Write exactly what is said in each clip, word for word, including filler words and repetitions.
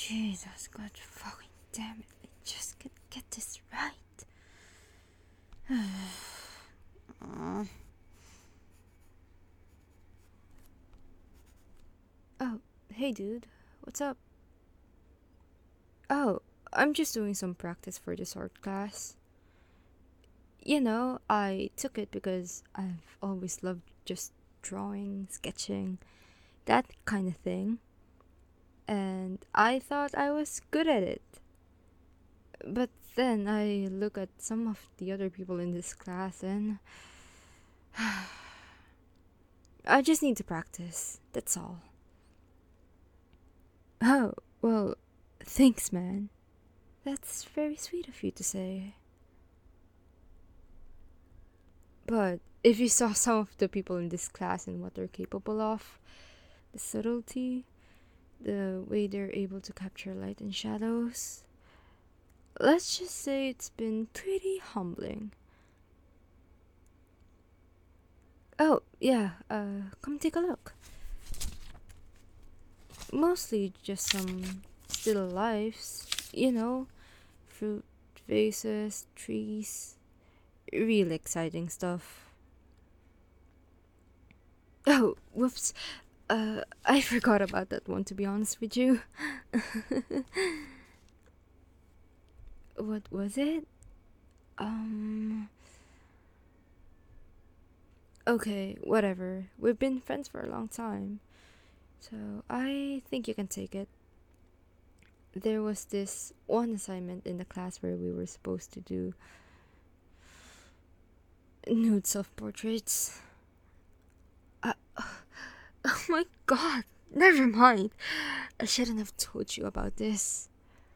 Jesus, God fucking damn it. I just can't get this right. Aw. Oh, hey dude. What's up? Oh, I'm just doing some practice for this art class. You know, I took it because I've always loved just drawing, sketching, that kind of thing. And I thought I was good at it. But then I look at some of the other people in this class and I just need to practice. That's all. Oh, well, thanks, man. That's very sweet of you to say. But if you saw some of the people in this class and what they're capable of, the subtlety, the way they're able to capture light and shadows, let's just say it's been pretty humbling. Oh, yeah, uh, come take a look. Mostly just some still lifes, you know, fruit vases, trees, real exciting stuff. Oh, whoops. Uh, I forgot about that one, to be honest with you. What was it? Um. Okay, whatever. We've been friends for a long time, so I think you can take it. There was this one assignment in the class where we were supposed to do nude self portraits. Uh, oh my god, never mind. I shouldn't have told you about this.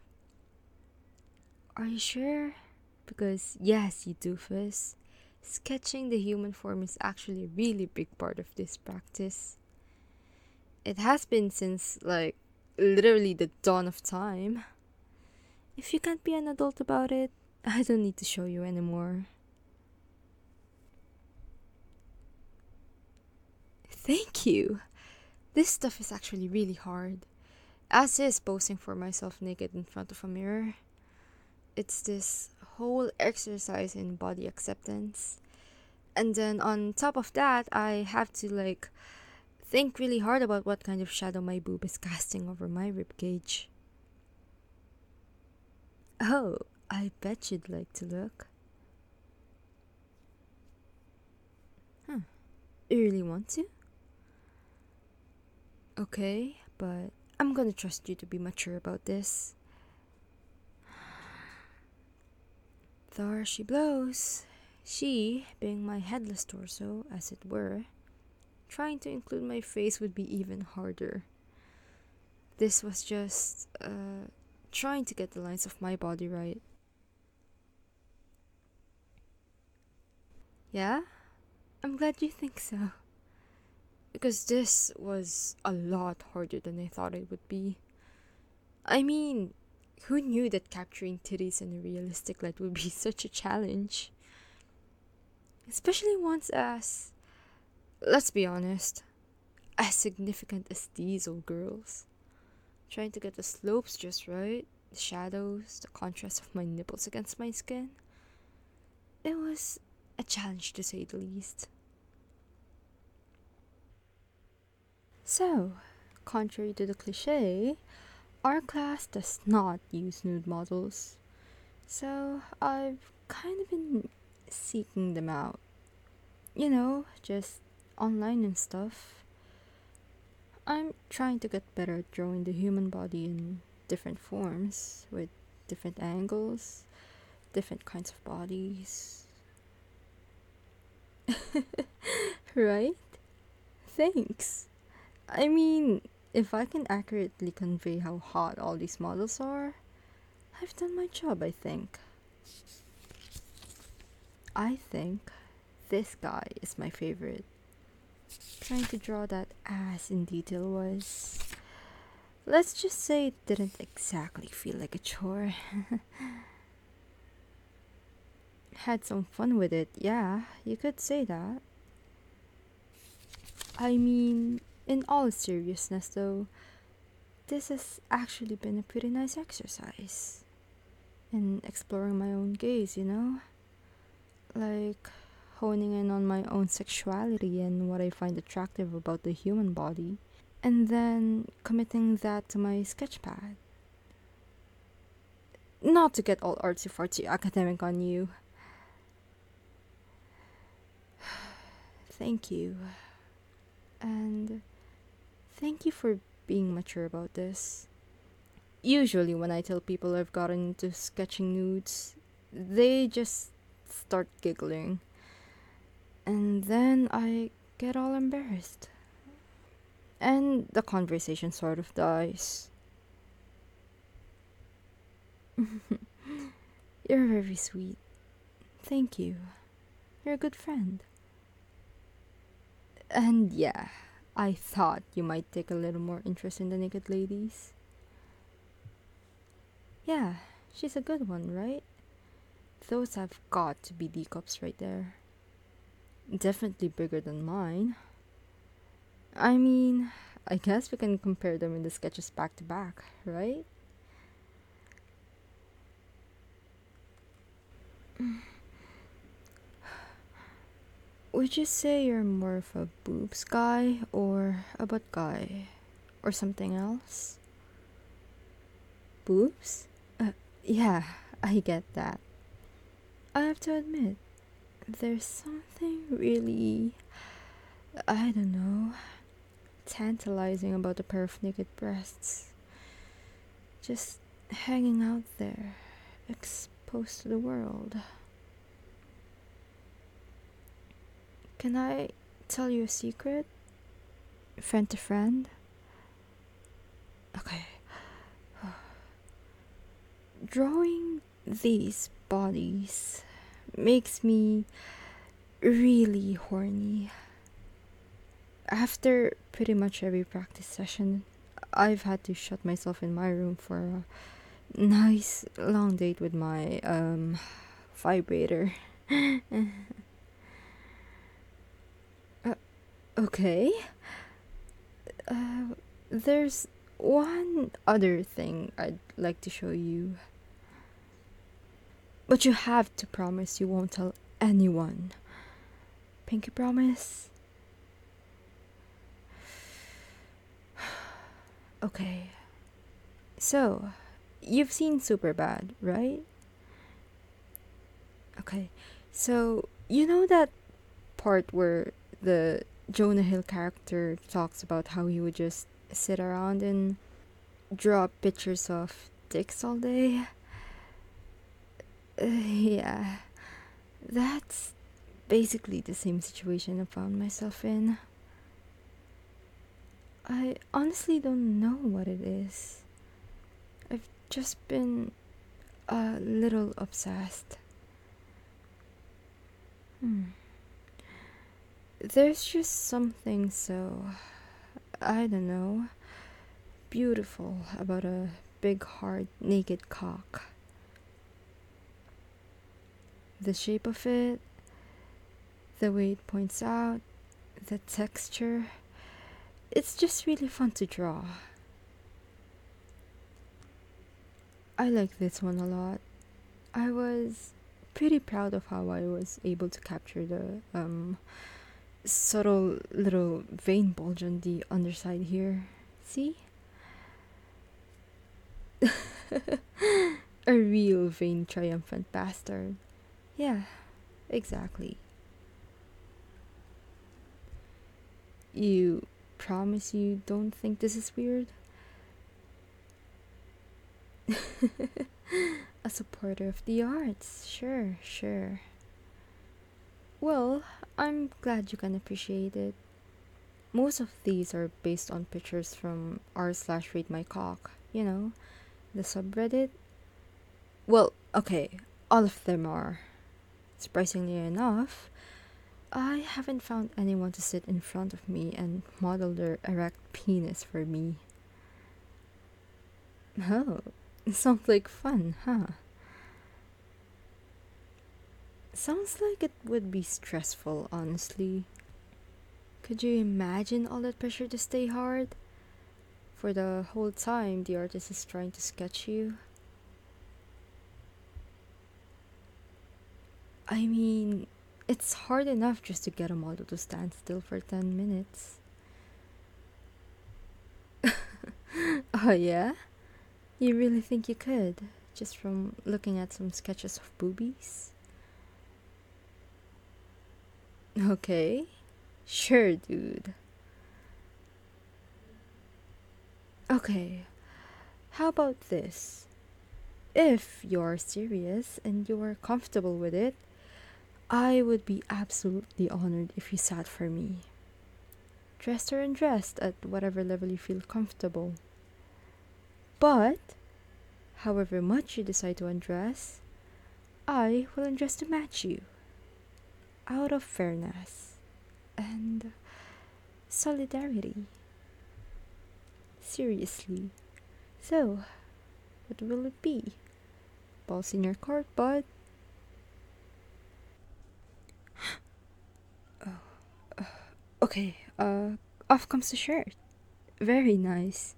Are you sure? Because, yes, you doofus. Sketching the human form is actually a really big part of this practice. It has been since, like, literally the dawn of time. If you can't be an adult about it, I don't need to show you anymore. Thank you! This stuff is actually really hard. As is posing for myself naked in front of a mirror. It's this whole exercise in body acceptance. And then on top of that, I have to, like, think really hard about what kind of shadow my boob is casting over my ribcage. Oh, I bet you'd like to look. Huh. You really want to? Okay, but I'm gonna trust you to be mature about this. There she blows. She, being my headless torso, as it were, trying to include my face would be even harder. This was just, uh, trying to get the lines of my body right. Yeah? I'm glad you think so. Because this was a lot harder than I thought it would be. I mean, who knew that capturing titties in a realistic light would be such a challenge? Especially ones as, let's be honest, as significant as these old girls. Trying to get the slopes just right, the shadows, the contrast of my nipples against my skin. It was a challenge to say the least. So, contrary to the cliche, our class does not use nude models. So, I've kind of been seeking them out. You know, just online and stuff. I'm trying to get better at drawing the human body in different forms, with different angles, different kinds of bodies. Right? Thanks. I mean, if I can accurately convey how hot all these models are, I've done my job, I think. I think this guy is my favorite. Trying to draw that ass in detail was, let's just say, it didn't exactly feel like a chore. Had some fun with it, yeah, you could say that. I mean, in all seriousness though, this has actually been a pretty nice exercise in exploring my own gaze, you know? Like honing in on my own sexuality and what I find attractive about the human body, and then committing that to my sketchpad. Not to get all artsy fartsy academic on you. Thank you. And thank you for being mature about this. Usually, when I tell people I've gotten into sketching nudes, they just start giggling. And then I get all embarrassed. And the conversation sort of dies. You're very sweet. Thank you. You're a good friend. And yeah, I thought you might take a little more interest in the naked ladies. Yeah, she's a good one, right? Those have got to be D cups right there. Definitely bigger than mine. I mean, I guess we can compare them in the sketches back to back, right? Would you say you're more of a boobs guy or a butt guy? Or something else? Boobs? Uh, yeah, I get that. I have to admit, there's something really, I don't know, tantalizing about a pair of naked breasts. Just hanging out there, exposed to the world. Can I tell you a secret? Friend to friend? Okay. Drawing these bodies makes me really horny. After pretty much every practice session, I've had to shut myself in my room for a nice long date with my um vibrator. uh, okay. Uh, there's one other thing I'd like to show you. But you have to promise you won't tell anyone. Pinky promise? Okay. So, you've seen Superbad, right? Okay. So, you know that part where the Jonah Hill character talks about how he would just sit around and draw pictures of dicks all day? Uh, yeah. That's basically the same situation I found myself in. I honestly don't know what it is. I've just been a little obsessed. Hmm. There's just something so, I don't know, beautiful about a big, hard, naked cock. The shape of it, the way it points out, the texture. It's just really fun to draw. I like this one a lot. I was pretty proud of how I was able to capture the um subtle little vein bulge on the underside here. See? A real vain triumphant bastard. Yeah, exactly. You promise you don't think this is weird? A supporter of the arts, sure, sure. Well, I'm glad you can appreciate it. Most of these are based on pictures from r slash rate my cock, you know, the subreddit. Well, okay, all of them are. Surprisingly enough, I haven't found anyone to sit in front of me and model their erect penis for me. Oh, sounds like fun, huh? Sounds like it would be stressful, honestly. Could you imagine all that pressure to stay hard? For the whole time the artist is trying to sketch you. I mean, it's hard enough just to get a model to stand still for ten minutes. Oh, yeah? You really think you could? Just from looking at some sketches of boobies? Okay. Sure, dude. Okay, how about this? If you're serious and you're comfortable with it, I would be absolutely honored if you sat for me. Dressed or undressed at whatever level you feel comfortable. But, however much you decide to undress, I will undress to match you. Out of fairness and solidarity. Seriously. So, what will it be? Balls in your court, bud? Okay, uh, off comes the shirt. Very nice.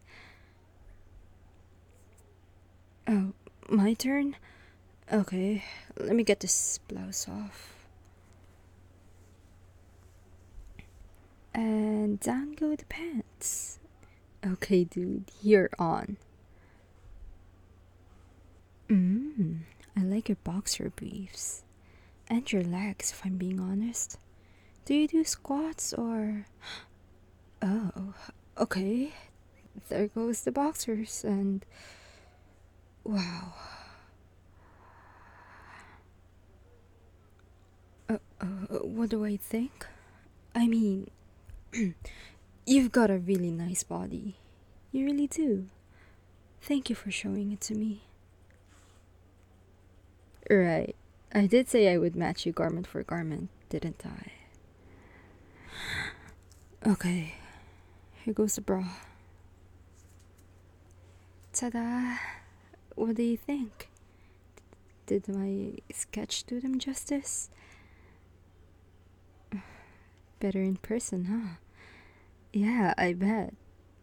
Oh, my turn? Okay, let me get this blouse off. And down go the pants. Okay, dude, you're on. Mmm, I like your boxer briefs. And your legs, if I'm being honest. Do you do squats or. Oh, okay. There goes the boxers, and. Wow. Uh, uh, what do I think? I mean, you've got a really nice body. You really do. Thank you for showing it to me. Right. I did say I would match you garment for garment, didn't I? Okay. Here goes the bra. Ta-da! What do you think? Did my sketch do them justice? Better in person, huh? Yeah, I bet.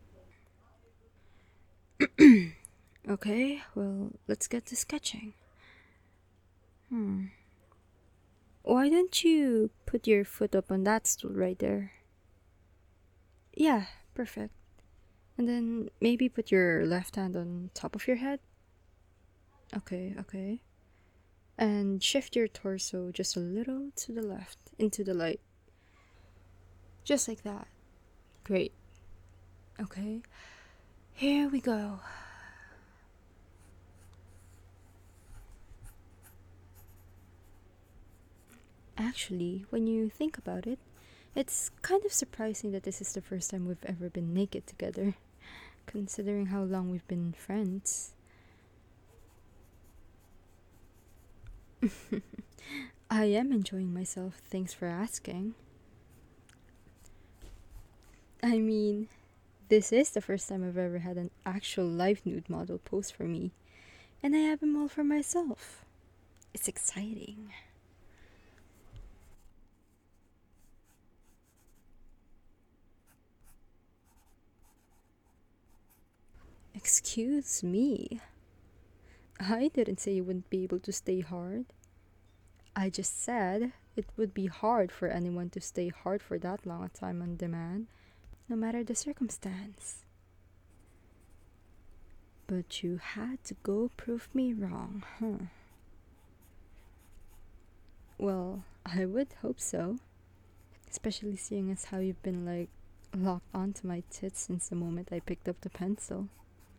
Okay, well, let's get to sketching. Hmm. Why don't you put your foot up on that stool right there? Yeah, perfect. And then maybe put your left hand on top of your head. Okay, okay. And shift your torso just a little to the left into the light. Just like that. Great. Okay. Here we go. Actually, when you think about it, it's kind of surprising that this is the first time we've ever been naked together, considering how long we've been friends. I am enjoying myself, thanks for asking. I mean, this is the first time I've ever had an actual live nude model pose for me, and I have them all for myself. It's exciting. Excuse me. I didn't say you wouldn't be able to stay hard. I just said it would be hard for anyone to stay hard for that long a time on demand, no matter the circumstance. But you had to go prove me wrong, huh? Well, I would hope so. Especially seeing as how you've been like locked onto my tits since the moment I picked up the pencil.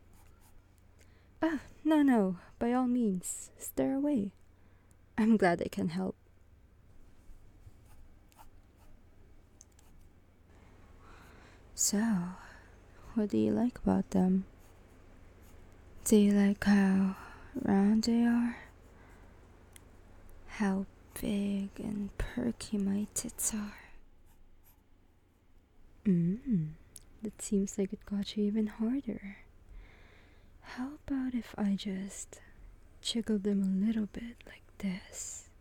Ah, no, no, by all means, stare away. I'm glad I can help. So, what do you like about them? Do you like how round they are? How big and perky my tits are? Mmm, that seems like it got you even harder. How about if I just jiggle them a little bit like this?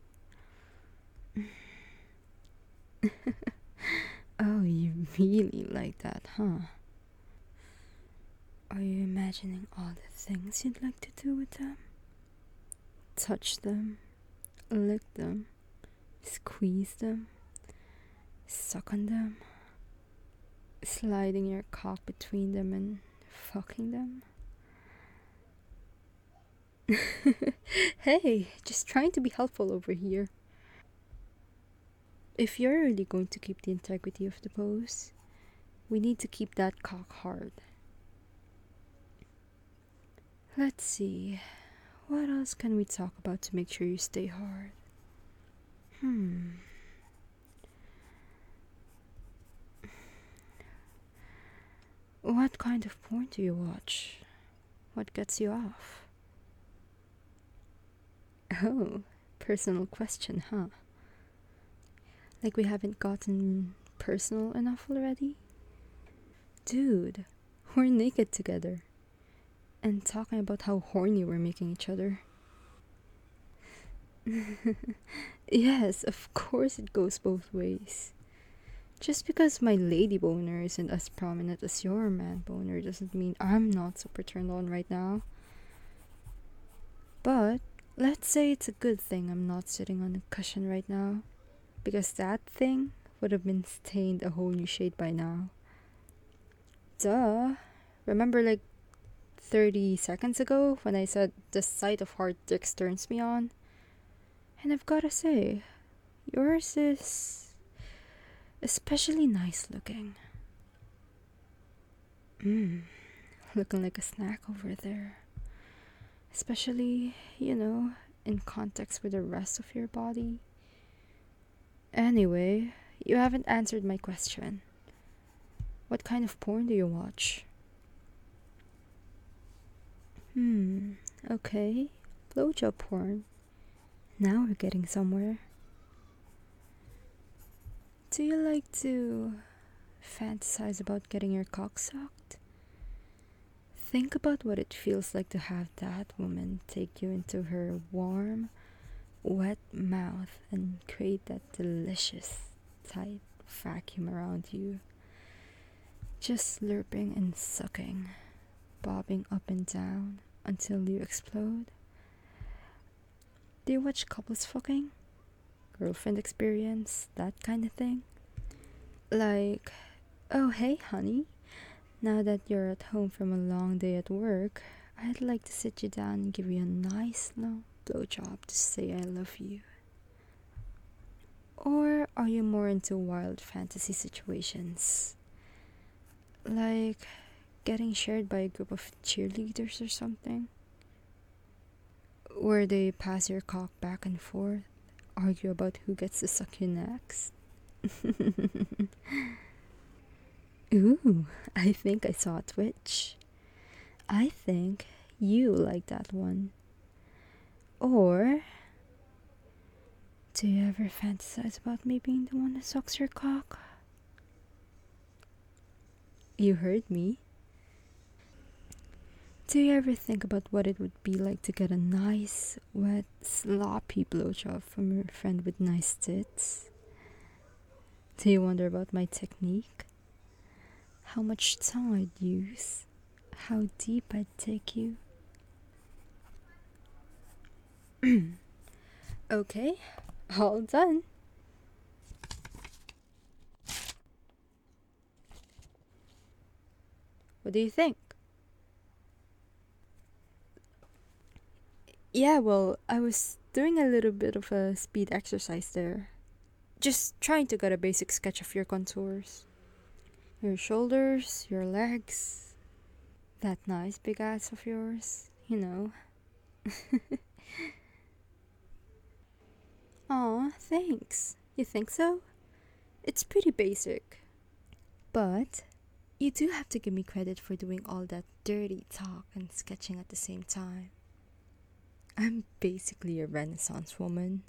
Oh, you really like that, huh? Are you imagining all the things you'd like to do with them? Touch them, lick them, squeeze them, suck on them, sliding your cock between them and fucking them? Hey, just trying to be helpful over here. If you're really going to keep the integrity of the pose, we need to keep that cock hard. Let's see, what else can we talk about to make sure you stay hard? Hmm. What kind of porn do you watch? What gets you off? Oh, personal question, huh? Like we haven't gotten personal enough already? Dude, we're naked together and talking about how horny we're making each other. Yes, of course it goes both ways. Just because my lady boner isn't as prominent as your man boner doesn't mean I'm not super turned on right now. But let's say it's a good thing I'm not sitting on a cushion right now, because that thing would have been stained a whole new shade by now. Duh. Remember like thirty seconds ago when I said the sight of hard dicks turns me on? And I've gotta say, yours is especially nice looking. Mmm, looking like a snack over there. Especially, you know, in context with the rest of your body. Anyway, you haven't answered my question. What kind of porn do you watch? Hmm, okay. Blowjob porn. Now we're getting somewhere. Do you like to fantasize about getting your cock sucked? Think about what it feels like to have that woman take you into her warm, wet mouth and create that delicious, tight vacuum around you. Just slurping and sucking, bobbing up and down until you explode. Do you watch couples fucking? Girlfriend experience? That kind of thing? Like, oh hey honey, now that you're at home from a long day at work, I'd like to sit you down and give you a nice long blowjob to say I love you. Or are you more into wild fantasy situations? Like getting shared by a group of cheerleaders or something? Where they pass your cock back and forth, argue about who gets to suck you next? Ooh, I think I saw a twitch. I think you like that one. Or do you ever fantasize about me being the one that sucks your cock? You heard me. Do you ever think about what it would be like to get a nice, wet, sloppy blowjob from your friend with nice tits? Do you wonder about my technique? How much tongue I'd use? How deep I'd take you? Okay, all done. What do you think? Yeah, well, I was doing a little bit of a speed exercise there. Just trying to get a basic sketch of your contours. Your shoulders, your legs, that nice big ass of yours, you know. Aw, thanks. You think so? It's pretty basic. But you do have to give me credit for doing all that dirty talk and sketching at the same time. I'm basically a Renaissance woman.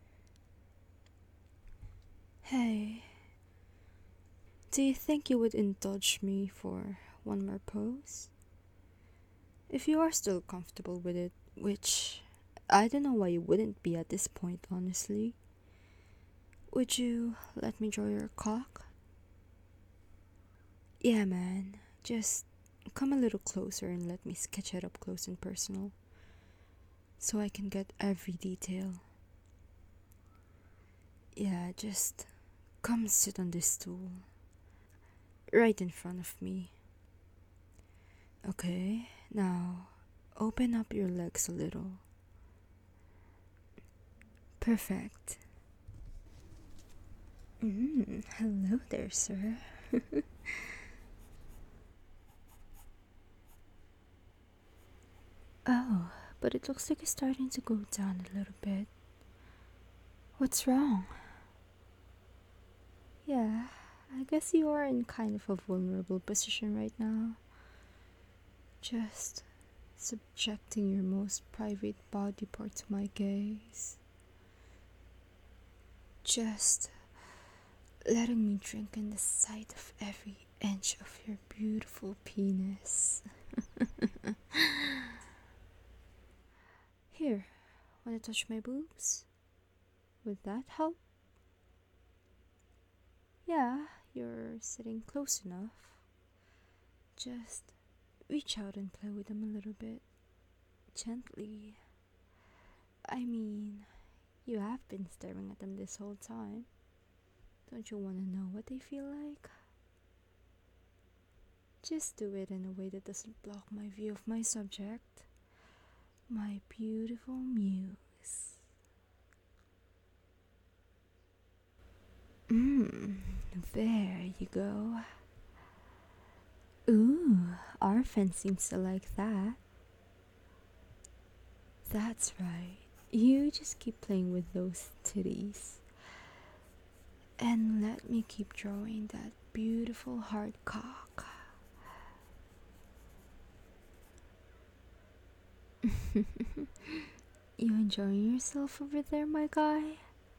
Hey, do you think you would indulge me for one more pose? If you are still comfortable with it, which I don't know why you wouldn't be at this point, honestly. Would you let me draw your cock? Yeah, man, just come a little closer and let me sketch it up close and personal so I can get every detail. Yeah, just come sit on this stool right in front of me. Okay, now open up your legs a little. Perfect. Mm, hello there, sir. Oh, but it looks like it's starting to go down a little bit. What's wrong? Yeah, I guess you are in kind of a vulnerable position right now. Just subjecting your most private body part to my gaze. Just letting me drink in the sight of every inch of your beautiful penis. Here, wanna touch my boobs? Would that help? Yeah, you're sitting close enough. Just reach out and play with them a little bit. Gently. I mean, you have been staring at them this whole time. Don't you want to know what they feel like? Just do it in a way that doesn't block my view of my subject, my beautiful muse. Mmm, there you go. Ooh, our friend seems to like that. That's right. You just keep playing with those titties. And let me keep drawing that beautiful hard cock. You enjoying yourself over there, my guy?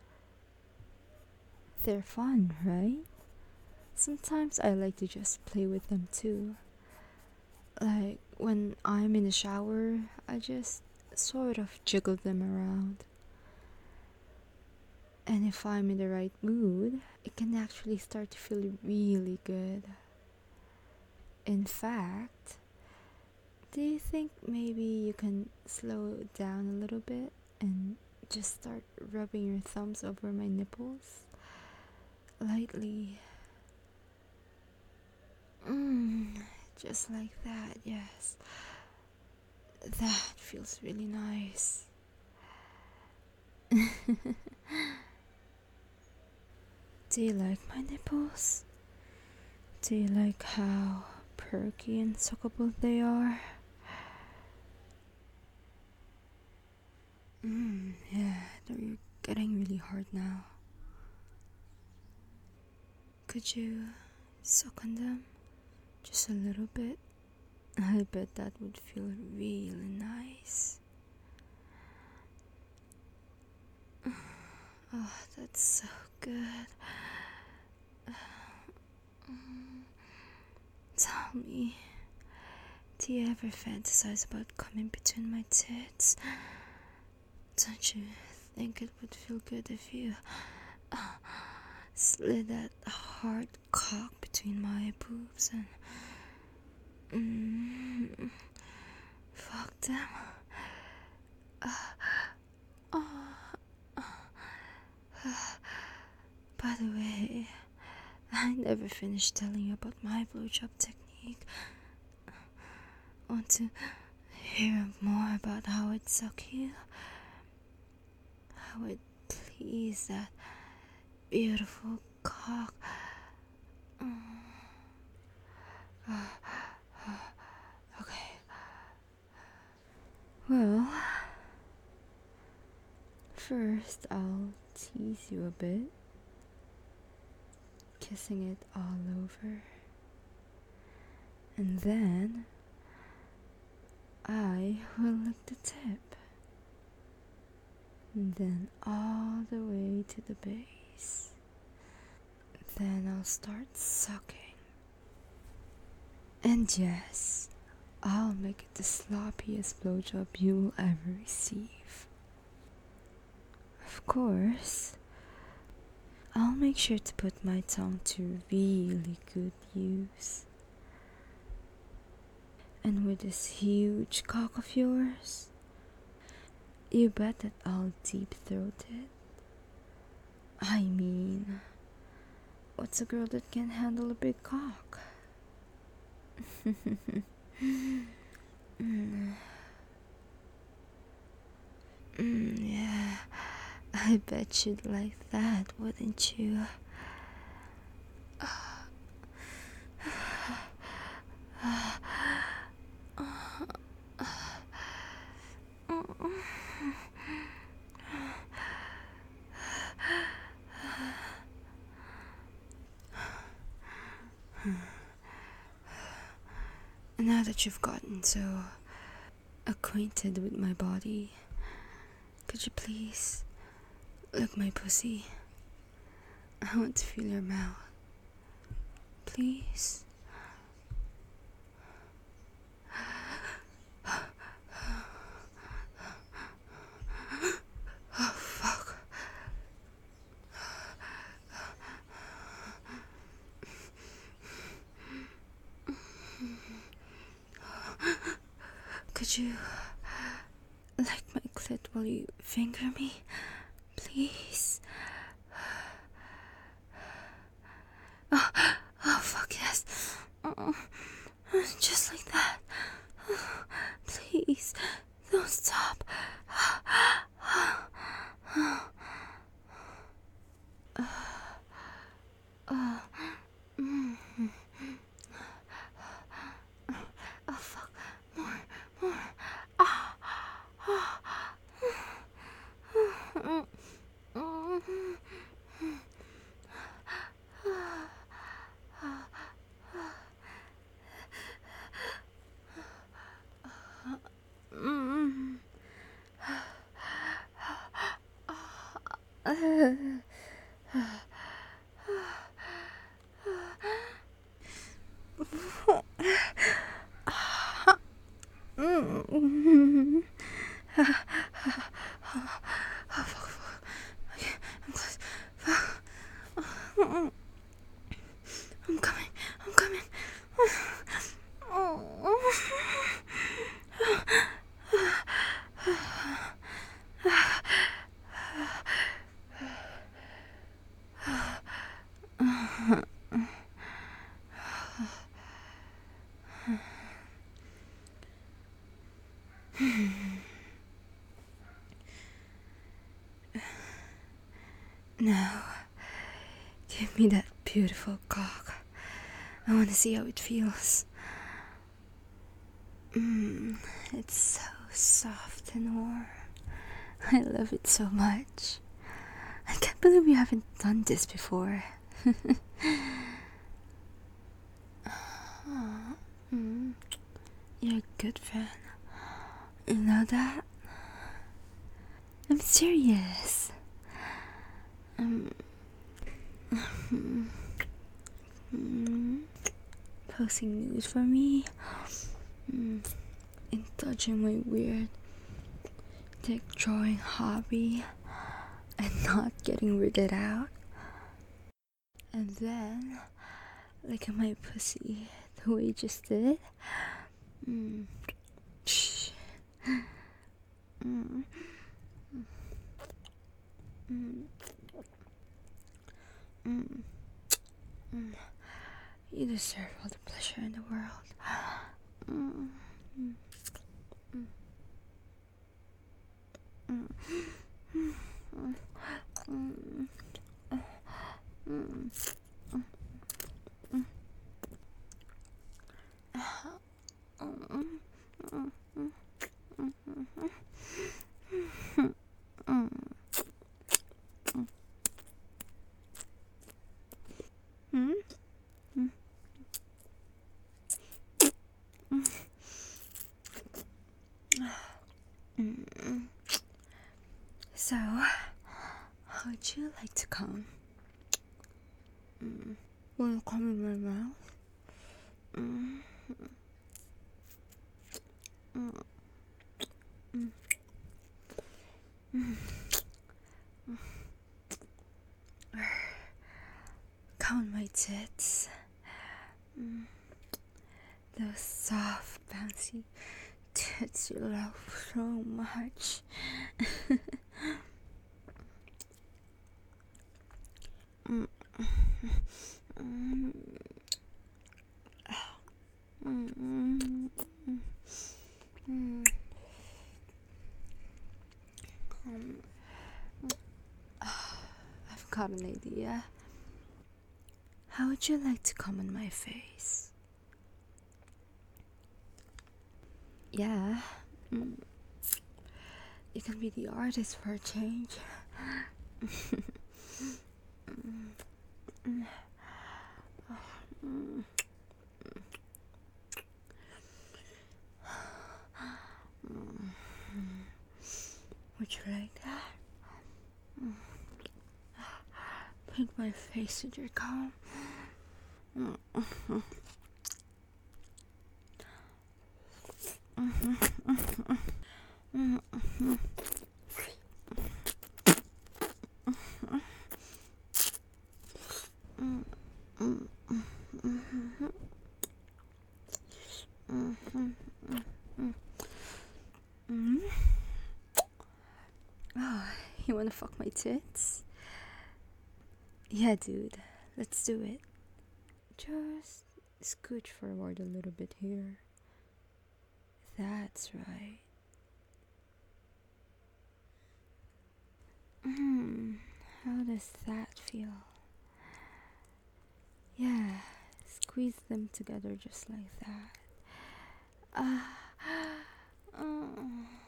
They're fun, right? Sometimes I like to just play with them too. Like when I'm in the shower, I just sort of jiggle them around. And if I'm in the right mood, it can actually start to feel really good. In fact, do you think maybe you can slow down a little bit and just start rubbing your thumbs over my nipples? Lightly. Mmm, just like that, yes. That feels really nice. Do you like my nipples? Do you like how perky and suckable they are? Mmm, yeah, they're getting really hard now. Could you suck on them? Just a little bit? I bet that would feel really nice. Oh, that's so good. Tell me, do you ever fantasize about coming between my tits? Don't you think it would feel good if you uh, slid that hard cock between my boobs and mm, fuck them? Uh, uh, uh, by the way, I never finished telling you about my blowjob technique. Want to hear more about how I'd suck you? How I'd please that beautiful cock. Okay. Well, first I'll tease you a bit, kissing it all over. And then I will lick the tip. And then all the way to the base. Then I'll start sucking. And yes, I'll make it the sloppiest blowjob you will ever receive. Of course, I'll make sure to put my tongue to really good use. And with this huge cock of yours, you bet that I'll deep throat it. I mean, what's a girl that can handle a big cock? mm. Mm, yeah, I bet you'd like that, wouldn't you? Now that you've gotten so acquainted with my body, could you please lick my pussy? I want to feel your mouth. Please? Oh, fuck. Could you lick my clit while you finger me? Please? Oh, oh fuck yes. Oh, just like that. Oh, please, don't stop. Oh fuck, more, more. Ah, ah, I'm coming, I'm coming. Now, give me that beautiful cock. I want to see how it feels. Mmm, it's so soft and warm. I love it so much. I can't believe we haven't done this before. mm, you're a good fan. You know that? I'm serious. Um, mm, posting news for me. Mm, indulging my weird dick drawing hobby and not getting weirded out. And then, look at my pussy the way you just did. Mm. Mm. Mm. Mm. Mm. You deserve all the pleasure in the world. Mm. Mm. Mm. Mm. Mm. Mm. Mm. So, how would you like to come? Mm. Will you come in my mouth? Mm. Mm. Mm. Mm. Come on my tits. Mm. Those soft, bouncy tits you love so much. Mm, mm, mm, mm, mm. Um, I've got an idea. How would you like to come on my face? Yeah. Mm. You can be the artist for a change. Would you like that? Paint my face with your comb. Oh, you wanna fuck my tits? Yeah, dude. Let's do it. Just scooch forward a little bit here. That's right. Hmm. How does that feel? Yeah. Squeeze them together just like that. Ah. Oh.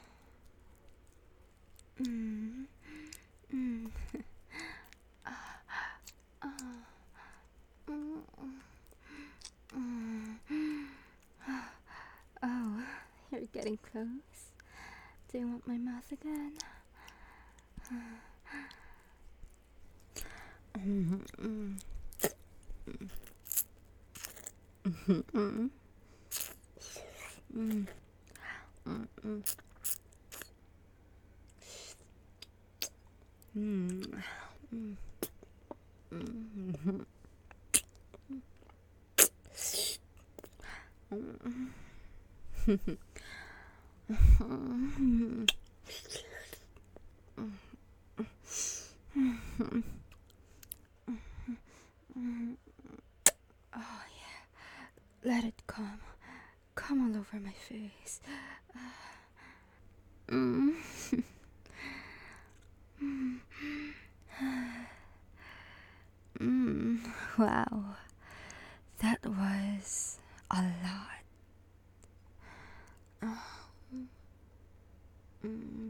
Mm. Mm. Ah. Ah. Mm. Mm. Oh, you're getting close. Do you want my mouth again? Mm. Mm. Mm. Mm. Mm. Mm. Mm. Mm. Mm. Oh yeah, let it come. Come all over my face. Mm. Mm. Wow, that was a lot. Mm.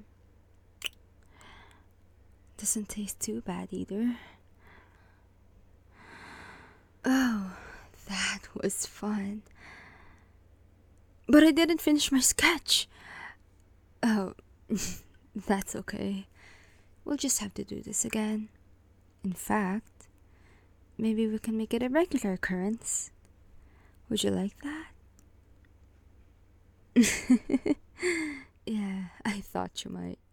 Doesn't taste too bad either. Oh, that was fun. But I didn't finish my sketch. Oh, that's okay. We'll just have to do this again. In fact, maybe we can make it a regular occurrence. Would you like that? Yeah, I thought you might.